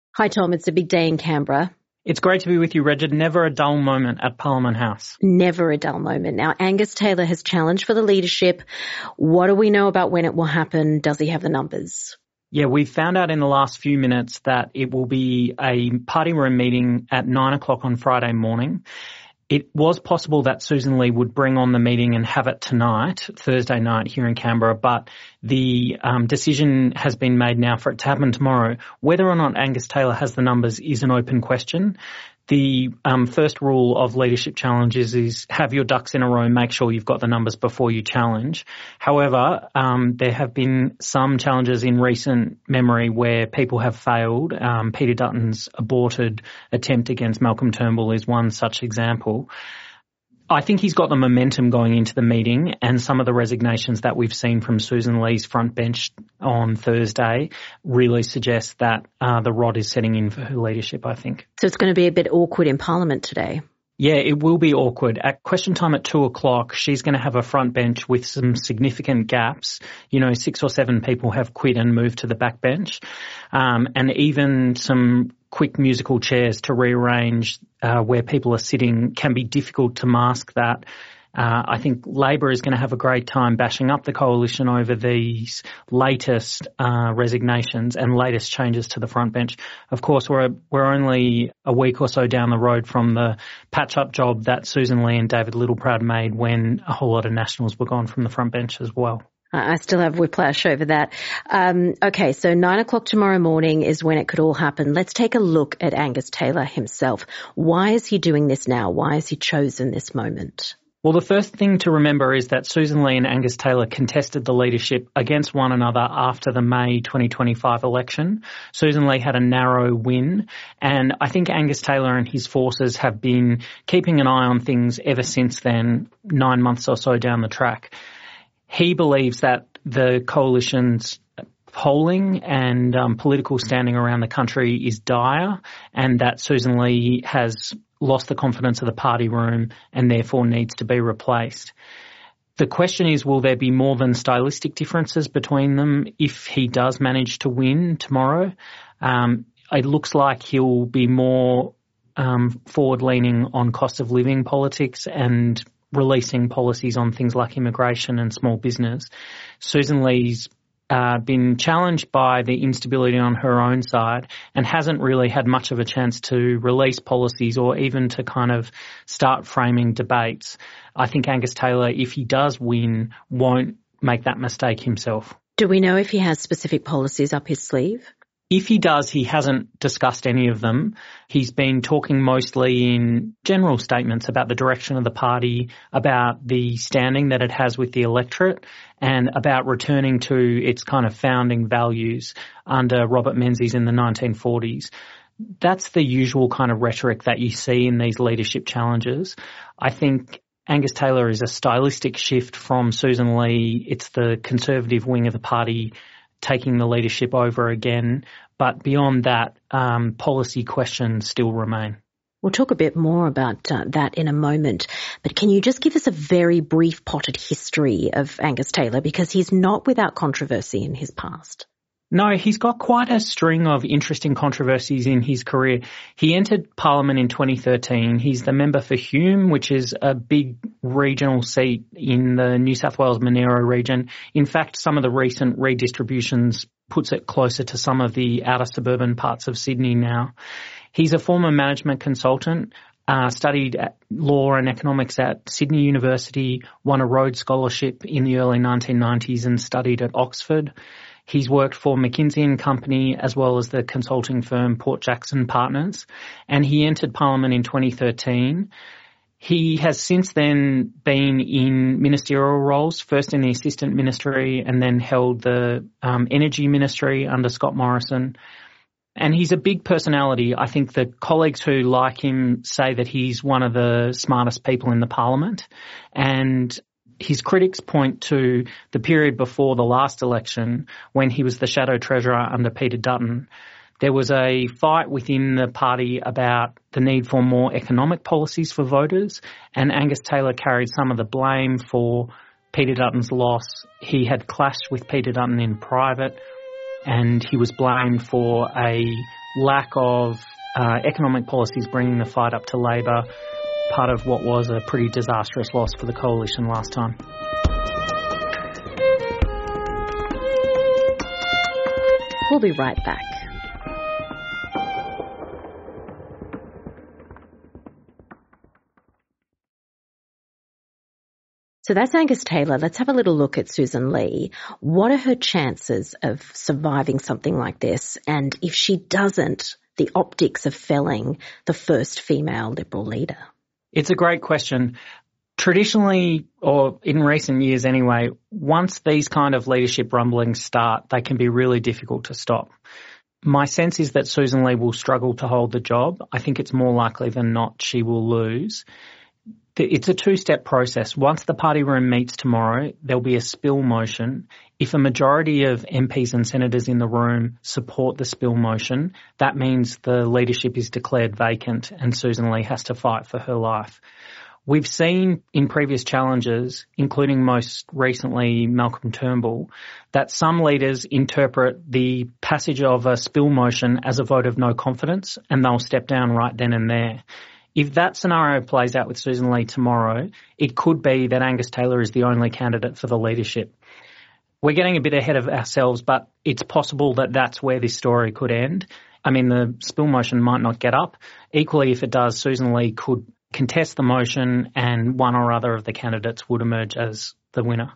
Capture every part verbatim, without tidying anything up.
Hi, Tom. It's a big day in Canberra. It's great to be with you, Regid. Never a dull moment at Parliament House. Never a dull moment. Now, Angus Taylor has challenged for the leadership. What do we know about when it will happen? Does he have the numbers? Yeah, we found out in the last few minutes that it will be a party room meeting at nine o'clock on Friday morning. It was possible that Susan Lee would bring on the meeting and have it tonight, Thursday night here in Canberra, but the um, decision has been made now for it to happen tomorrow. Whether or not Angus Taylor has the numbers is an open question. The um, first rule of leadership challenges is have your ducks in a row, make sure you've got the numbers before you challenge. However, um, there have been some challenges in recent memory where people have failed. Um, Peter Dutton's aborted attempt against Malcolm Turnbull is one such example. I think he's got the momentum going into the meeting, and some of the resignations that we've seen from Susan Lee's front bench on Thursday really suggest that uh, the rod is setting in for her leadership, I think. So it's going to be a bit awkward in Parliament today. Yeah, it will be awkward. At question time at two o'clock, she's going to have a front bench with some significant gaps. You know, six or seven people have quit and moved to the back bench, um, and even some quick musical chairs to rearrange uh, where people are sitting can be difficult to mask that. Uh, I think Labor is going to have a great time bashing up the coalition over these latest uh, resignations and latest changes to the front bench. Of course, we're we're only a week or so down the road from the patch-up job that Susan Lee and David Littleproud made when a whole lot of Nationals were gone from the front bench as well. I still have whiplash over that. Um, okay, so nine o'clock tomorrow morning is when it could all happen. Let's take a look at Angus Taylor himself. Why is he doing this now? Why has he chosen this moment? Well, the first thing to remember is that Susan Lee and Angus Taylor contested the leadership against one another after the May twenty twenty-five election. Susan Lee had a narrow win, and I think Angus Taylor and his forces have been keeping an eye on things ever since then, nine months or so down the track. He believes that the coalition's polling and um, political standing around the country is dire, and that Susan Lee has lost the confidence of the party room and therefore needs to be replaced. The question is, will there be more than stylistic differences between them if he does manage to win tomorrow? Um, it looks like he'll be more um, forward-leaning on cost of living politics and releasing policies on things like immigration and small business. Susan Lee's uh, been challenged by the instability on her own side and hasn't really had much of a chance to release policies or even to kind of start framing debates. I think Angus Taylor, if he does win, won't make that mistake himself. Do we know if he has specific policies up his sleeve? If he does, he hasn't discussed any of them. He's been talking mostly in general statements about the direction of the party, about the standing that it has with the electorate, and about returning to its kind of founding values under Robert Menzies in the nineteen forties. That's the usual kind of rhetoric that you see in these leadership challenges. I think Angus Taylor is a stylistic shift from Susan Lee. It's the conservative wing of the party taking the leadership over again. But beyond that, um, policy questions still remain. We'll talk a bit more about uh, that in a moment. But can you just give us a very brief potted history of Angus Taylor, because he's not without controversy in his past? No, he's got quite a string of interesting controversies in his career. He entered Parliament in twenty thirteen. He's the member for Hume, which is a big regional seat in the New South Wales Monero region. In fact, some of the recent redistributions puts it closer to some of the outer suburban parts of Sydney now. He's a former management consultant, uh, studied at law and economics at Sydney University, won a Rhodes Scholarship in the early nineteen nineties and studied at Oxford. He's worked for McKinsey and Company as well as the consulting firm Port Jackson Partners, and he entered Parliament in twenty thirteen. He has since then been in ministerial roles, first in the Assistant Ministry and then held the um, Energy Ministry under Scott Morrison. And he's a big personality. I think the colleagues who like him say that he's one of the smartest people in the Parliament, and his critics point to the period before the last election when he was the Shadow Treasurer under Peter Dutton. There was a fight within the party about the need for more economic policies for voters, and Angus Taylor carried some of the blame for Peter Dutton's loss. He had clashed with Peter Dutton in private, and he was blamed for a lack of uh, economic policies bringing the fight up to Labor, part of what was a pretty disastrous loss for the coalition last time. We'll be right back. So that's Angus Taylor. Let's have a little look at Susan Lee. What are her chances of surviving something like this? And if she doesn't, the optics of felling the first female Liberal leader? It's a great question. Traditionally, or in recent years anyway, once these kind of leadership rumblings start, they can be really difficult to stop. My sense is that Susan Lee will struggle to hold the job. I think it's more likely than not she will lose. It's a two-step process. Once the party room meets tomorrow, there'll be a spill motion. If a majority of M Ps and senators in the room support the spill motion, that means the leadership is declared vacant and Susan Lee has to fight for her life. We've seen in previous challenges, including most recently Malcolm Turnbull, that some leaders interpret the passage of a spill motion as a vote of no confidence and they'll step down right then and there. If that scenario plays out with Susan Lee tomorrow, it could be that Angus Taylor is the only candidate for the leadership. We're getting a bit ahead of ourselves, but it's possible that that's where this story could end. I mean, the spill motion might not get up. Equally, if it does, Susan Lee could contest the motion and one or other of the candidates would emerge as the winner.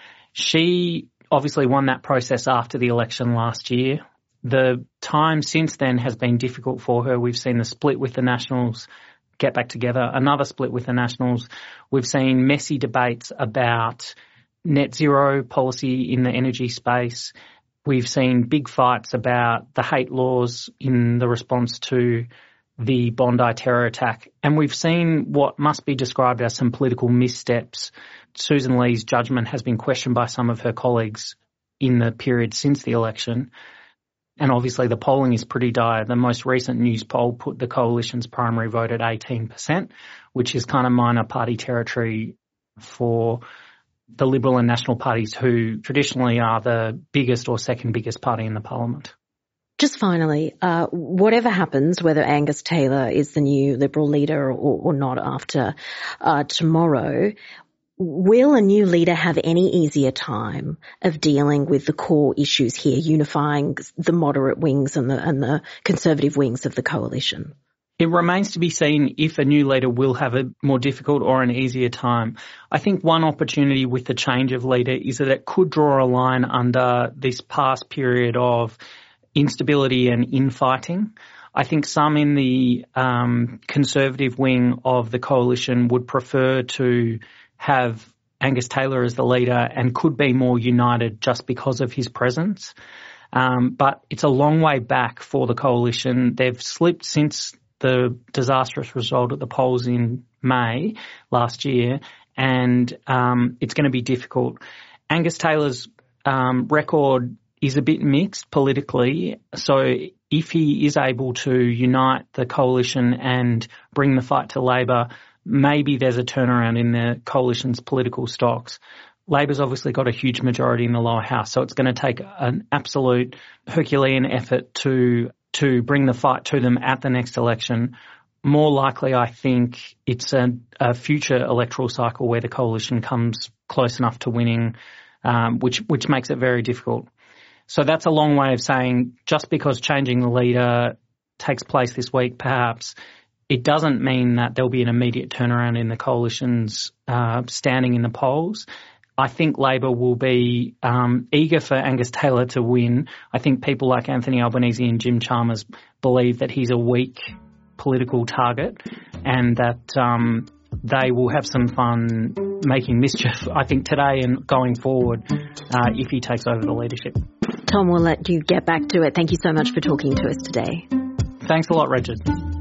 She obviously won that process after the election last year. The time since then has been difficult for her. We've seen the split with the Nationals get back together, another split with the Nationals. We've seen messy debates about net zero policy in the energy space. We've seen big fights about the hate laws in the response to the Bondi terror attack. And we've seen what must be described as some political missteps. Susan Lee's judgment has been questioned by some of her colleagues in the period since the election. And obviously the polling is pretty dire. The most recent news poll put the coalition's primary vote at eighteen percent, which is kind of minor party territory for the Liberal and National parties, who traditionally are the biggest or second biggest party in the parliament. Just finally, uh, whatever happens, whether Angus Taylor is the new Liberal leader or, or not after uh, tomorrow, will a new leader have any easier time of dealing with the core issues here, unifying the moderate wings and the, and the conservative wings of the coalition? It remains to be seen if a new leader will have a more difficult or an easier time. I think one opportunity with the change of leader is that it could draw a line under this past period of instability and infighting. I think some in the um, conservative wing of the coalition would prefer to have Angus Taylor as the leader and could be more united just because of his presence. Um, but it's a long way back for the coalition. They've slipped since the disastrous result at the polls in May last year, and um, it's going to be difficult. Angus Taylor's um, record is a bit mixed politically, so if he is able to unite the coalition and bring the fight to Labor, maybe there's a turnaround in the coalition's political stocks. Labor's obviously got a huge majority in the lower house, so it's going to take an absolute Herculean effort to to bring the fight to them at the next election. More likely, I think, it's a, a future electoral cycle where the coalition comes close enough to winning, um, which which makes it very difficult. So that's a long way of saying just because changing the leader takes place this week, perhaps, it doesn't mean that there'll be an immediate turnaround in the coalition's uh, standing in the polls. I think Labor will be um, eager for Angus Taylor to win. I think people like Anthony Albanese and Jim Chalmers believe that he's a weak political target and that um, they will have some fun making mischief, I think, today and going forward uh, if he takes over the leadership. Tom, we'll let you get back to it. Thank you so much for talking to us today. Thanks a lot, Regid.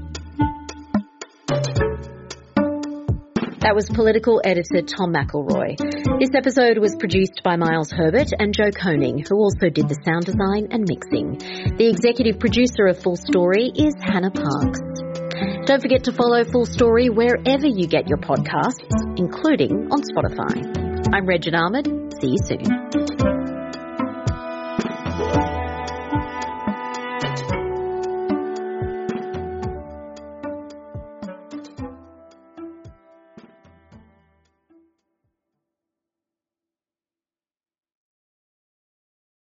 That was political editor Tom McElroy. This episode was produced by Miles Herbert and Joe Koning, who also did the sound design and mixing. The executive producer of Full Story is Hannah Parks. Don't forget to follow Full Story wherever you get your podcasts, including on Spotify. I'm Regid Ahmed. See you soon.